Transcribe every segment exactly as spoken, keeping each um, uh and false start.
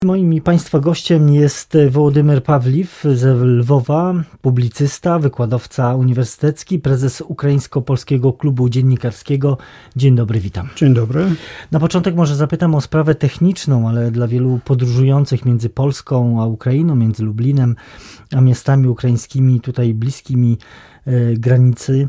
Moim i Państwa gościem jest Wołodymyr Pawliw ze Lwowa, publicysta, wykładowca uniwersytecki, prezes Ukraińsko-Polskiego Klubu Dziennikarskiego. Dzień dobry, witam. Dzień dobry. Na początek może zapytam o sprawę techniczną, ale dla wielu podróżujących między Polską a Ukrainą, między Lublinem a miastami ukraińskimi tutaj bliskimi y, granicy,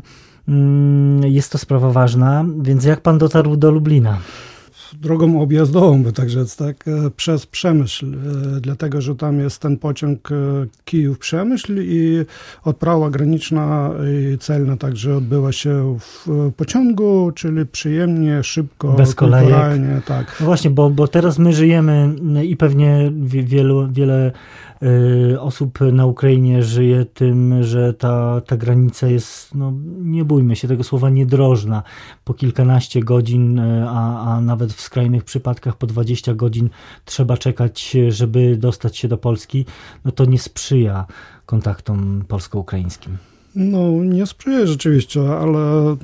y, jest to sprawa ważna, więc jak pan dotarł do Lublina? Drogą objazdową, by tak rzec, tak, przez Przemyśl, dlatego, że tam jest ten pociąg Kijów-Przemyśl i odprawa graniczna i celna także odbyła się w pociągu, czyli przyjemnie, szybko, bez kolejek. Tak. No właśnie, bo, bo teraz my żyjemy i pewnie wielu, wiele osób na Ukrainie żyje tym, że ta, ta granica jest, no nie bójmy się tego słowa, niedrożna. Po kilkanaście godzin, a, a nawet w skrajnych przypadkach po dwadzieścia godzin trzeba czekać, żeby dostać się do Polski. No to nie sprzyja kontaktom polsko-ukraińskim. No, nie sprzyja rzeczywiście, ale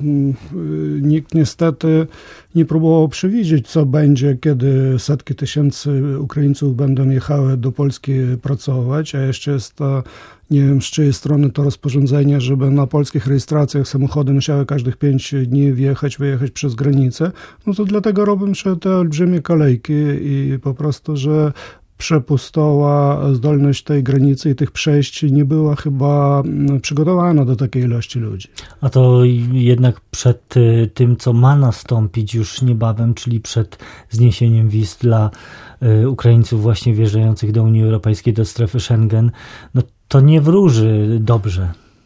nikt niestety nie próbował przewidzieć, co będzie, kiedy setki tysięcy Ukraińców będą jechały do Polski pracować, a jeszcze jest to, nie wiem z czyjej strony to rozporządzenie, żeby na polskich rejestracjach samochody musiały każdych pięć dni wjechać, wyjechać przez granicę. No to dlatego robią się te olbrzymie kolejki i po prostu, że przepustowa zdolność tej granicy i tych przejść nie była chyba przygotowana do takiej ilości ludzi. A to jednak przed tym, co ma nastąpić już niebawem, czyli przed zniesieniem wiz dla Ukraińców właśnie wjeżdżających do Unii Europejskiej, do strefy Schengen, no to nie wróży dobrze.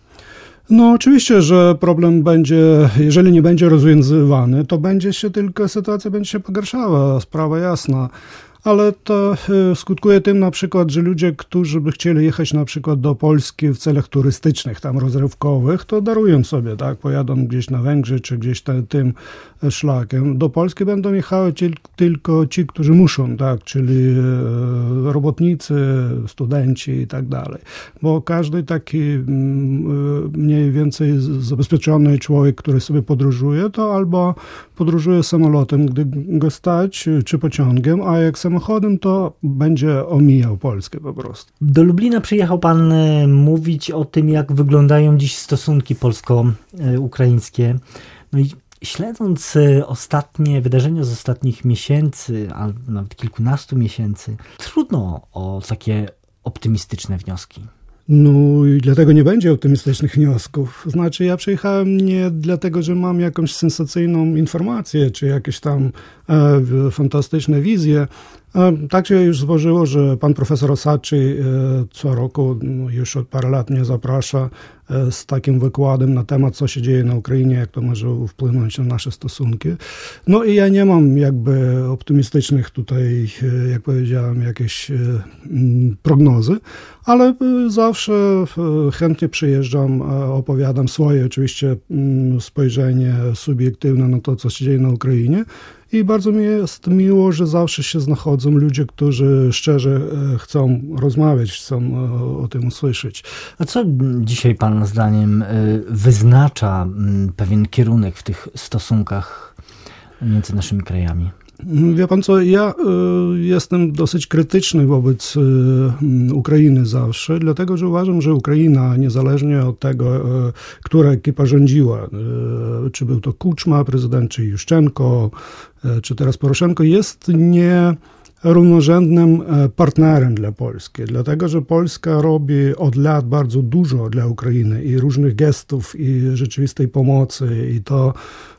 No oczywiście, że problem będzie, jeżeli nie będzie rozwiązywany, to będzie się tylko, sytuacja będzie się pogarszała, sprawa jasna. Ale to skutkuje tym na przykład, że ludzie, którzy by chcieli jechać na przykład do Polski w celach turystycznych, tam rozrywkowych, to darują sobie, tak, pojadą gdzieś na Węgry, czy gdzieś tam, tym szlakiem. Do Polski będą jechały ci, tylko ci, którzy muszą, tak, czyli robotnicy, studenci i tak dalej. Bo każdy taki mniej więcej zabezpieczony człowiek, który sobie podróżuje, to albo podróżuje samolotem, gdy go stać, czy pociągiem, a jak samochodem, to będzie omijał Polskę po prostu. Do Lublina przyjechał pan mówić o tym, jak wyglądają dziś stosunki polsko-ukraińskie. No i śledząc ostatnie wydarzenia z ostatnich miesięcy, a nawet kilkunastu miesięcy, trudno o takie optymistyczne wnioski. No i dlatego nie będzie optymistycznych wniosków. Znaczy ja przyjechałem nie dlatego, że mam jakąś sensacyjną informację, czy jakieś tam e, fantastyczne wizje. E, tak się już złożyło, że pan profesor Osaczy e, co roku, no, już od parę lat mnie zaprasza e, z takim wykładem na temat, co się dzieje na Ukrainie, jak to może wpłynąć na nasze stosunki. No i ja nie mam jakby optymistycznych tutaj, e, jak powiedziałem, jakieś e, prognozy, ale zawsze chętnie przyjeżdżam, opowiadam swoje oczywiście spojrzenie subiektywne na to, co się dzieje na Ukrainie i bardzo mi jest miło, że zawsze się znachodzą ludzie, którzy szczerze chcą rozmawiać, chcą o tym usłyszeć. A co dzisiaj pana zdaniem wyznacza pewien kierunek w tych stosunkach między naszymi krajami? Wie pan co, ja y, jestem dosyć krytyczny wobec y, Ukrainy zawsze, dlatego że uważam, że Ukraina, niezależnie od tego, y, która ekipa rządziła, y, czy był to Kuczma, prezydent, czy Juszczenko, y, czy teraz Poroszenko, jest nie równorzędnym partnerem dla Polski, dlatego że Polska robi od lat bardzo dużo dla Ukrainy i różnych gestów i rzeczywistej pomocy i to,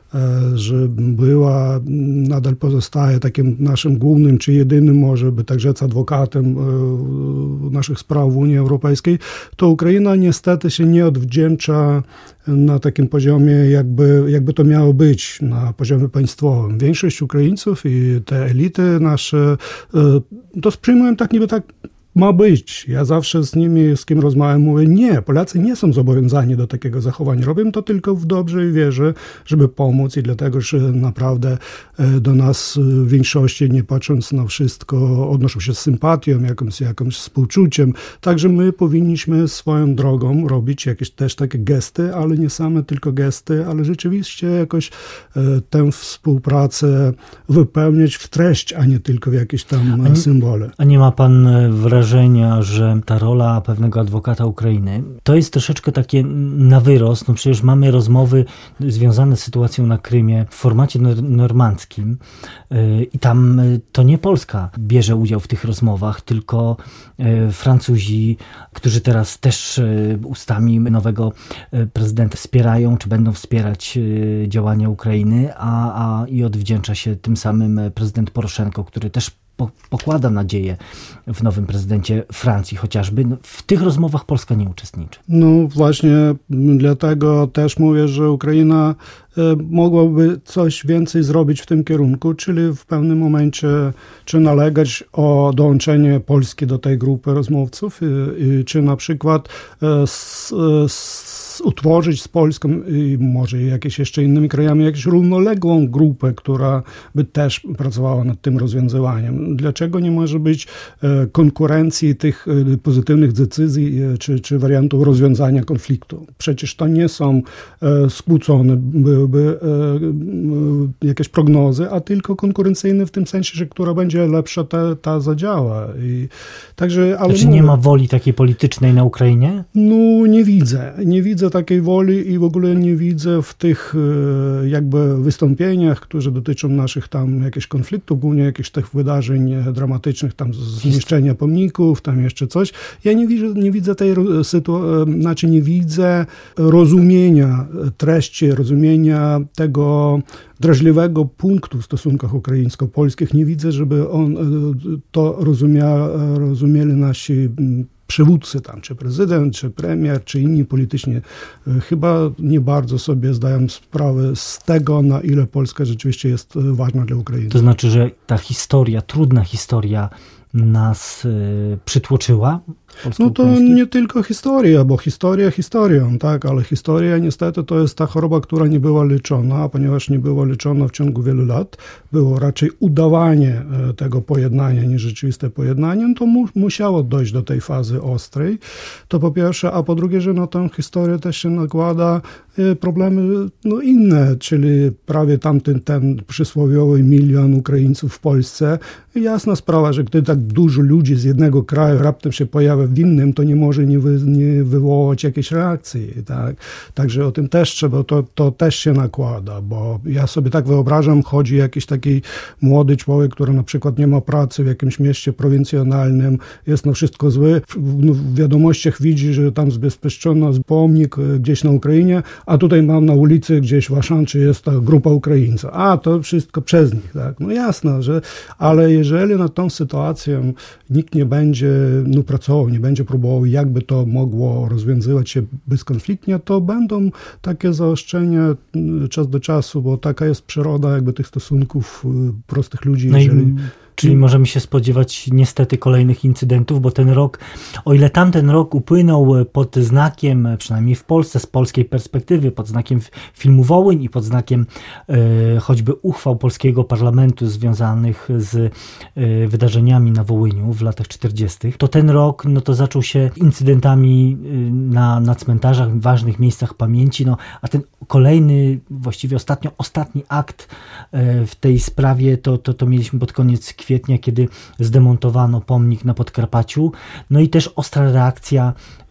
że była, nadal pozostaje takim naszym głównym, czy jedynym może by tak rzec adwokatem naszych spraw w Unii Europejskiej, to Ukraina niestety się nie odwdzięcza na takim poziomie, jakby, jakby to miało być na poziomie państwowym. Większość Ukraińców i te elity nasze to przyjmują tak niby tak ma być. Ja zawsze z nimi, z kim rozmawiam, mówię, nie, Polacy nie są zobowiązani do takiego zachowania. Robią to tylko w dobrej wierze, żeby pomóc i dlatego, że naprawdę do nas w większości, nie patrząc na wszystko, odnoszą się z sympatią, jakąś, jakąś współczuciem. Także my powinniśmy swoją drogą robić jakieś też takie gesty, ale nie same tylko gesty, ale rzeczywiście jakoś tę współpracę wypełniać w treść, a nie tylko w jakieś tam a nie, symbole. A nie ma pan wrażenia, że ta rola pewnego adwokata Ukrainy to jest troszeczkę takie na wyrost? No przecież mamy rozmowy związane z sytuacją na Krymie w formacie normandzkim i tam to nie Polska bierze udział w tych rozmowach, tylko Francuzi, którzy teraz też ustami nowego prezydenta wspierają, czy będą wspierać działania Ukrainy, a, a i odwdzięcza się tym samym prezydent Poroszenko, który też po, pokłada nadzieję w nowym prezydencie Francji chociażby. No, w tych rozmowach Polska nie uczestniczy. No właśnie dlatego też mówię, że Ukraina mogłaby coś więcej zrobić w tym kierunku, czyli w pewnym momencie czy nalegać o dołączenie Polski do tej grupy rozmówców, czy na przykład z, z utworzyć z Polską i może jakieś jeszcze innymi krajami jakąś równoległą grupę, która by też pracowała nad tym rozwiązywaniem. Dlaczego nie może być konkurencji tych pozytywnych decyzji czy, czy wariantów rozwiązania konfliktu? Przecież to nie są skłócone byłyby jakieś prognozy, a tylko konkurencyjne w tym sensie, że która będzie lepsza, ta, ta zadziała. I także, ale znaczy nie ma woli takiej politycznej na Ukrainie? No nie widzę. Nie widzę takiej woli i w ogóle nie widzę w tych jakby wystąpieniach, które dotyczą naszych tam jakichś konfliktów, głównie jakichś tych wydarzeń dramatycznych, tam zniszczenia pomników, tam jeszcze coś. Ja nie widzę, nie widzę tej sytuacji, znaczy nie widzę rozumienia treści, rozumienia tego drażliwego punktu w stosunkach ukraińsko-polskich. Nie widzę, żeby on to rozumia, rozumieli nasi przywódcy tam, czy prezydent, czy premier, czy inni polityczni, chyba nie bardzo sobie zdają sprawę z tego, na ile Polska rzeczywiście jest ważna dla Ukrainy. To znaczy, że ta historia, trudna historia nas y, przytłoczyła? No to nie tylko historia, bo historia historią, tak, ale historia niestety to jest ta choroba, która nie była leczona, a ponieważ nie była leczona w ciągu wielu lat, było raczej udawanie tego pojednania niż rzeczywiste pojednanie, no to mu, musiało dojść do tej fazy ostrej. To po pierwsze, a po drugie, że na tę historię też się nakłada problemy no, inne, czyli prawie tamten ten przysłowiowy milion Ukraińców w Polsce. Jasna sprawa, że gdy tak dużo ludzi z jednego kraju raptem się pojawia w innym, to nie może nie, wy, nie wywołać jakiejś reakcji. Tak? Także o tym też trzeba, to, to też się nakłada, bo ja sobie tak wyobrażam, chodzi jakiś taki młody człowiek, który na przykład nie ma pracy w jakimś mieście prowincjonalnym, jest na wszystko zły, w, w wiadomościach widzi, że tam zbezpieczono pomnik gdzieś na Ukrainie, a tutaj mam na ulicy gdzieś w Aszanczy jest ta grupa Ukraińców. A, to wszystko przez nich. Tak? No jasne, że, ale jeżeli nad tą sytuacją nikt nie będzie no, pracował, nie będzie próbował, jakby to mogło rozwiązywać się bezkonfliktnie, to będą takie zaostrzenia czas do czasu, bo taka jest przyroda jakby tych stosunków prostych ludzi. No jeżeli... i... Czyli możemy się spodziewać niestety kolejnych incydentów, bo ten rok, o ile tamten rok upłynął pod znakiem, przynajmniej w Polsce, z polskiej perspektywy, pod znakiem filmu Wołyń i pod znakiem e, choćby uchwał polskiego parlamentu związanych z e, wydarzeniami na Wołyniu w latach czterdziestych, to ten rok no to zaczął się incydentami na, na cmentarzach, w ważnych miejscach pamięci, no, a ten kolejny, właściwie ostatnio ostatni akt e, w tej sprawie to, to, to mieliśmy pod koniec kwietnia, kiedy zdemontowano pomnik na Podkarpaciu. No i też ostra reakcja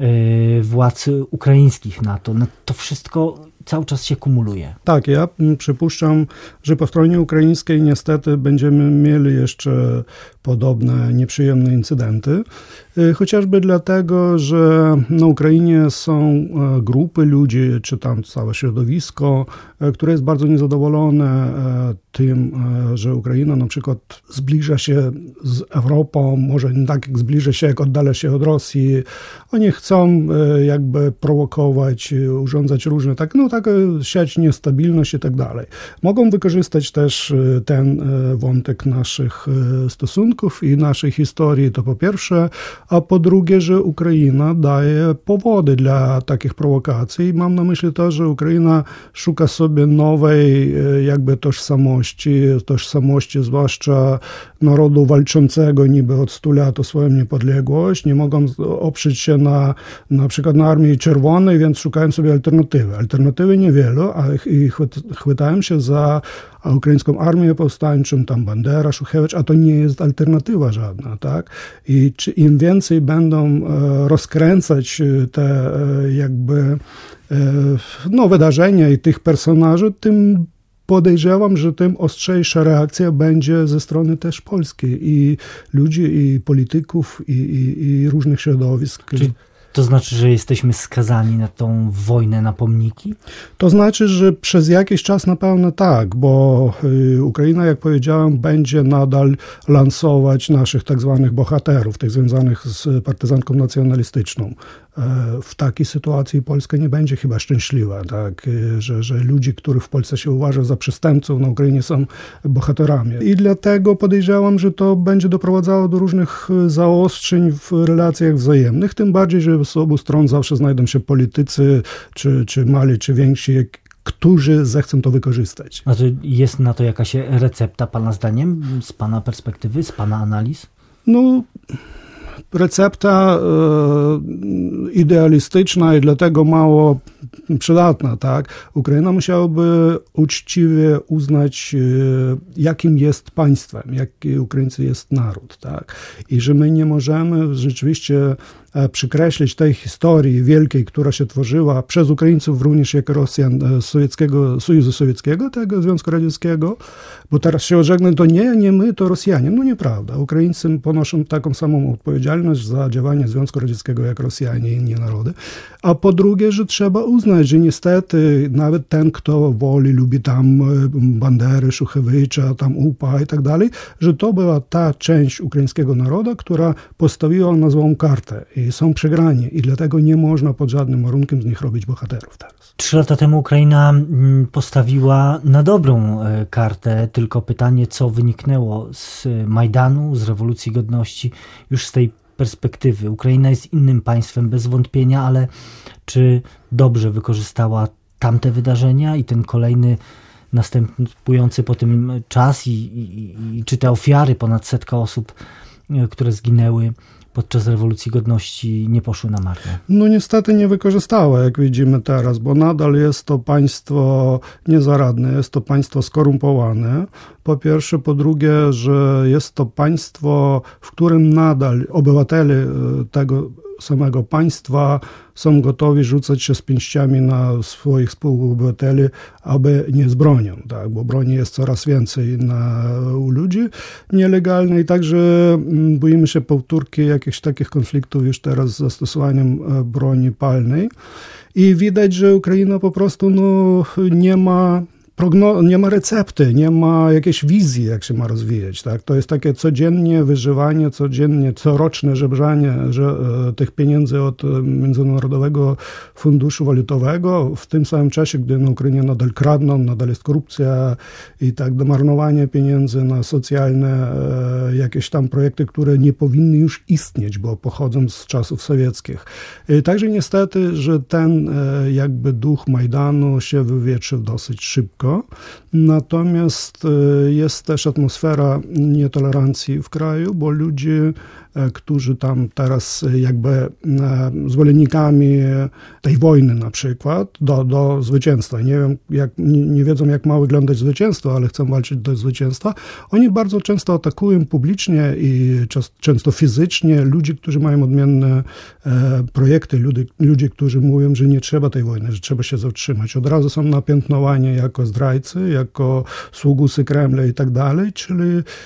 y, władz ukraińskich na to. No, to wszystko cały czas się kumuluje. Tak, ja przypuszczam, że po stronie ukraińskiej niestety będziemy mieli jeszcze podobne nieprzyjemne incydenty. Chociażby dlatego, że na Ukrainie są grupy ludzi, czy tam całe środowisko, które jest bardzo niezadowolone tym, że Ukraina na przykład zbliża się z Europą, może nie tak jak zbliża się, jak oddala się od Rosji. Oni chcą jakby prowokować, urządzać różne tak, no taka sieć niestabilność i tak dalej. Mogą wykorzystać też ten wątek naszych stosunków i naszej historii, to po pierwsze, a po drugie, że Ukraina daje powody dla takich prowokacji. Mam na myśli to, że Ukraina szuka sobie nowej jakby tożsamości, tożsamości zwłaszcza narodu walczącego niby od stu lat o swoją niepodległość. Nie mogą oprzeć się na na przykład na Armii Czerwonej, więc szukają sobie alternatywy. Alternatywy niewielu, a i chwytają się za ukraińską armię powstańczą, tam Bandera, Szuchewicz, a to nie jest alternatywa żadna, tak? I czy im więcej będą rozkręcać te jakby no, wydarzenia i tych personaży, tym podejrzewam, że tym ostrzejsza reakcja będzie ze strony też polskiej i ludzi, i polityków, i, i, i różnych środowisk. Czyli to znaczy, że jesteśmy skazani na tą wojnę na pomniki? To znaczy, że przez jakiś czas na pewno tak, bo Ukraina, jak powiedziałem, będzie nadal lansować naszych tak zwanych bohaterów, tych związanych z partyzantką nacjonalistyczną. W takiej sytuacji Polska nie będzie chyba szczęśliwa, tak? że, że ludzi, których w Polsce się uważa za przestępców, na Ukrainie są bohaterami. I dlatego podejrzewam, że to będzie doprowadzało do różnych zaostrzeń w relacjach wzajemnych, tym bardziej, że z obu stron zawsze znajdą się politycy, czy, czy mali, czy więksi, którzy zechcą to wykorzystać. A to jest na to jakaś recepta pana zdaniem, z pana perspektywy, z pana analiz? No... Recepta e, idealistyczna i dlatego mało przydatna, tak? Ukraina musiałaby uczciwie uznać, e, jakim jest państwem, jaki Ukraińcy jest naród, tak? I że my nie możemy rzeczywiście przykreślić tej historii wielkiej, która się tworzyła przez Ukraińców również jako Rosjan sowieckiego, Sojuszu Sowieckiego, tego Związku Radzieckiego, bo teraz się odżegną, to nie, nie my, to Rosjanie. No nieprawda. Ukraińcy ponoszą taką samą odpowiedzialność za działanie Związku Radzieckiego jak Rosjanie i inne narody. A po drugie, że trzeba uznać, że niestety nawet ten, kto woli, lubi tam Bandery, Szuchewicza, tam U P A i tak dalej, że to była ta część ukraińskiego narodu, która postawiła na złą kartę. I są przegrani i dlatego nie można pod żadnym warunkiem z nich robić bohaterów teraz. Trzy lata temu Ukraina postawiła na dobrą kartę, tylko pytanie, co wyniknęło z Majdanu, z rewolucji godności, już z tej perspektywy. Ukraina jest innym państwem bez wątpienia, ale czy dobrze wykorzystała tamte wydarzenia i ten kolejny następujący po tym czas i, i, i czy te ofiary, ponad setka osób, które zginęły podczas rewolucji godności, nie poszły na marne? No niestety nie wykorzystała, jak widzimy teraz, bo nadal jest to państwo niezaradne, jest to państwo skorumpowane. Po pierwsze, po drugie, że jest to państwo, w którym nadal obywatele tego samego państwa są gotowi rzucać się z pięściami na swoich współobywateli, aby nie z bronią, tak? Bo broni jest coraz więcej na, u ludzi nielegalnej, także boimy się powtórki jakichś takich konfliktów już teraz z zastosowaniem broni palnej. I widać, że Ukraina po prostu no, nie ma Progno- nie ma recepty, nie ma jakiejś wizji, jak się ma rozwijać. Tak? To jest takie codziennie wyżywanie, codziennie, coroczne żebrzanie że, e, tych pieniędzy od Międzynarodowego Funduszu Walutowego w tym samym czasie, gdy na Ukrainie nadal kradną, nadal jest korupcja i tak marnowanie pieniędzy na socjalne e, jakieś tam projekty, które nie powinny już istnieć, bo pochodzą z czasów sowieckich. E, także niestety, że ten e, jakby duch Majdanu się wywietrzył dosyć szybko. Natomiast jest też atmosfera nietolerancji w kraju, bo ludzie, którzy tam teraz jakby zwolennikami tej wojny na przykład do, do zwycięstwa, nie wiem, jak, nie, nie wiedzą jak ma wyglądać zwycięstwo, ale chcą walczyć do zwycięstwa, oni bardzo często atakują publicznie i czas, często fizycznie ludzi, którzy mają odmienne e, projekty, ludzie, ludzie, którzy mówią, że nie trzeba tej wojny, że trzeba się zatrzymać. Od razu są napiętnowani jako zdrajcy, jako sługusy Kremla i tak dalej, czyli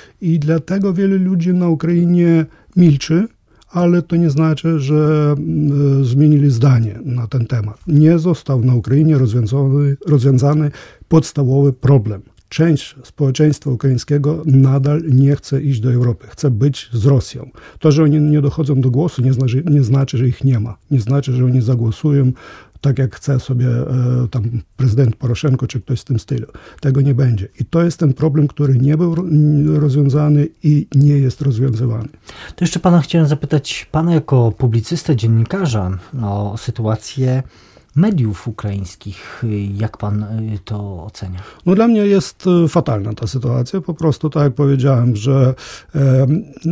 i dlatego wiele ludzi na Ukrainie milczy, ale to nie znaczy, że y, zmienili zdanie na ten temat. Nie został na Ukrainie rozwiązany, rozwiązany podstawowy problem. Część społeczeństwa ukraińskiego nadal nie chce iść do Europy, chce być z Rosją. To, że oni nie dochodzą do głosu, nie znaczy, nie znaczy, że ich nie ma. Nie znaczy, że oni zagłosują tak jak chce sobie tam prezydent Poroszenko czy ktoś w tym stylu. Tego nie będzie. I to jest ten problem, który nie był rozwiązany i nie jest rozwiązywany. To jeszcze pana chciałem zapytać, pana jako publicystę, dziennikarza, o sytuację mediów ukraińskich. Jak pan to ocenia? No dla mnie jest fatalna ta sytuacja. Po prostu, tak jak powiedziałem, że e, e,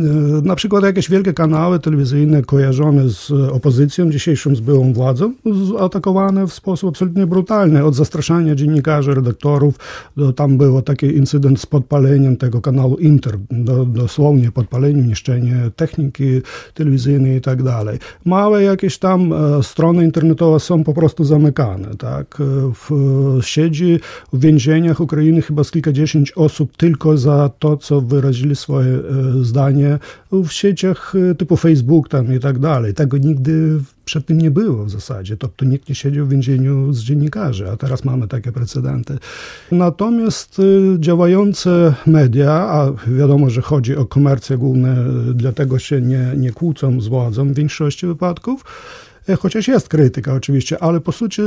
na przykład jakieś wielkie kanały telewizyjne kojarzone z opozycją, dzisiejszą z byłą władzą, atakowane w sposób absolutnie brutalny. Od zastraszania dziennikarzy, redaktorów. Do, tam było taki incydent z podpaleniem tego kanału Inter. Do, dosłownie podpaleniem, niszczenie techniki telewizyjnej i tak dalej. Małe jakieś tam e, strony internetowe są po prostu zamykane, tak. W, siedzi w więzieniach Ukrainy chyba z kilkadziesiąt osób tylko za to, co wyrazili swoje e, zdanie w sieciach typu Facebook tam i tak dalej. Tego nigdy przed tym nie było w zasadzie. To, to nikt nie siedział w więzieniu z dziennikarzy, a teraz mamy takie precedenty. Natomiast y, działające media, a wiadomo, że chodzi o komercję głównie, dlatego się nie, nie kłócą z władzą w większości wypadków, chociaż jest krytyka oczywiście, ale po sucie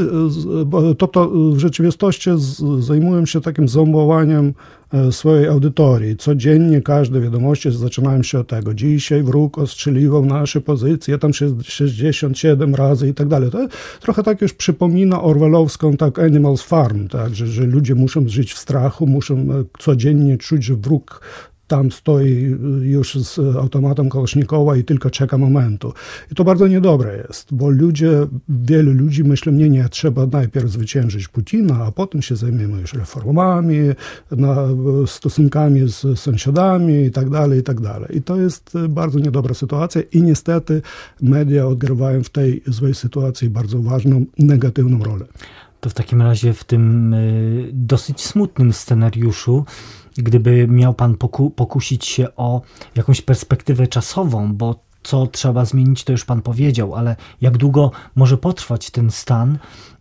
to, to w rzeczywistości zajmują się takim zombowaniem swojej audytorii. Codziennie każde wiadomości zaczynają się od tego. Dzisiaj wróg ostrzeliwał nasze pozycje, tam sześćdziesiąt siedem razy i tak dalej. To trochę tak już przypomina orwellowską tak Animals Farm, tak, że, że ludzie muszą żyć w strachu, muszą codziennie czuć, że wróg tam stoi już z automatem Kałasznikowa i tylko czeka momentu. I to bardzo niedobre jest, bo ludzie, wielu ludzi myślą, nie, nie, trzeba najpierw zwyciężyć Putina, a potem się zajmiemy już reformami, na, stosunkami z sąsiadami i tak dalej, i tak dalej. I to jest bardzo niedobra sytuacja i niestety media odgrywają w tej złej sytuacji bardzo ważną, negatywną rolę. To w takim razie w tym y, dosyć smutnym scenariuszu, gdyby miał pan poku- pokusić się o jakąś perspektywę czasową, bo co trzeba zmienić, to już pan powiedział, ale jak długo może potrwać ten stan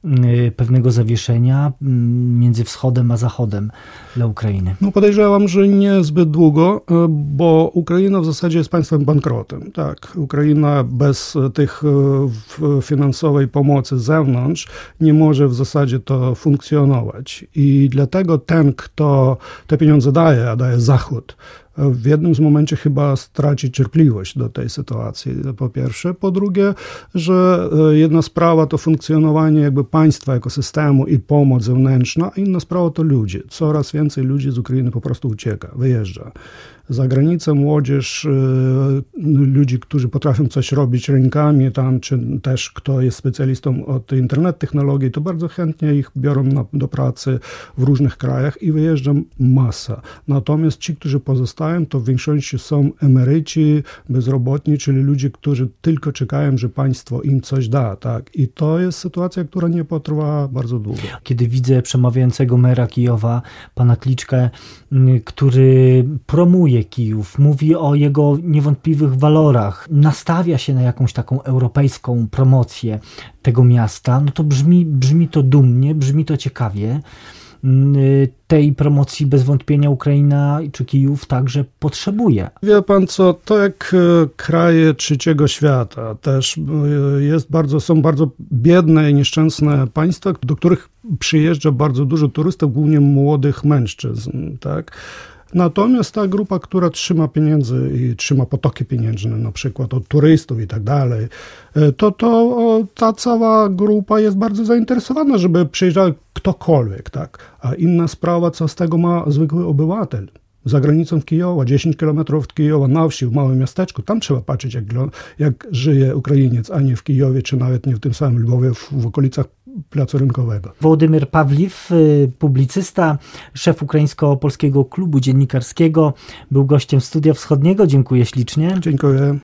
y, pewnego zawieszenia y, między wschodem a zachodem dla Ukrainy? No podejrzewam, że nie zbyt długo, bo Ukraina w zasadzie jest państwem bankrotem. Tak, Ukraina bez tych y, finansowej pomocy z zewnątrz nie może w zasadzie to funkcjonować. I dlatego ten, kto te pieniądze daje, a daje Zachód, w jednym z momencie chyba straci cierpliwość do tej sytuacji, po pierwsze. Po drugie, że jedna sprawa to funkcjonowanie jakby państwa, ekosystemu i pomoc zewnętrzna, a inna sprawa to ludzie. Coraz więcej ludzi z Ukrainy po prostu ucieka, wyjeżdża. Za granicę młodzież, ludzi, którzy potrafią coś robić rękami tam, czy też kto jest specjalistą od internet technologii, to bardzo chętnie ich biorą na, do pracy w różnych krajach i wyjeżdża masa. Natomiast ci, którzy pozostają, to w większości są emeryci, bezrobotni, czyli ludzie, którzy tylko czekają, że państwo im coś da. Tak? I to jest sytuacja, która nie potrwa bardzo długo. Kiedy widzę przemawiającego mera Kijowa, pana Kliczkę, który promuje Kijów, mówi o jego niewątpliwych walorach, nastawia się na jakąś taką europejską promocję tego miasta, no to brzmi, brzmi to dumnie, brzmi to ciekawie. Tej promocji bez wątpienia Ukraina czy Kijów także potrzebuje. Wie pan co, to jak kraje trzeciego świata też jest bardzo, są bardzo biedne i nieszczęsne państwa, do których przyjeżdża bardzo dużo turystów, głównie młodych mężczyzn, tak? Natomiast ta grupa, która trzyma pieniędzy i trzyma potoki pieniężne, na przykład od turystów i tak dalej, to, to ta cała grupa jest bardzo zainteresowana, żeby przyjeżdżał ktokolwiek, tak? A inna sprawa, co z tego ma zwykły obywatel. Za granicą w Kijowa, dziesięć kilometrów od Kijowa, na wsi, w małym miasteczku, tam trzeba patrzeć, jak, jak żyje Ukrainiec, a nie w Kijowie, czy nawet nie w tym samym Lwowie, w, w okolicach Placu Rynkowego. Wołodymyr Pawliw, publicysta, szef Ukraińsko-Polskiego Klubu Dziennikarskiego, był gościem Studia Wschodniego. Dziękuję ślicznie. Dziękuję.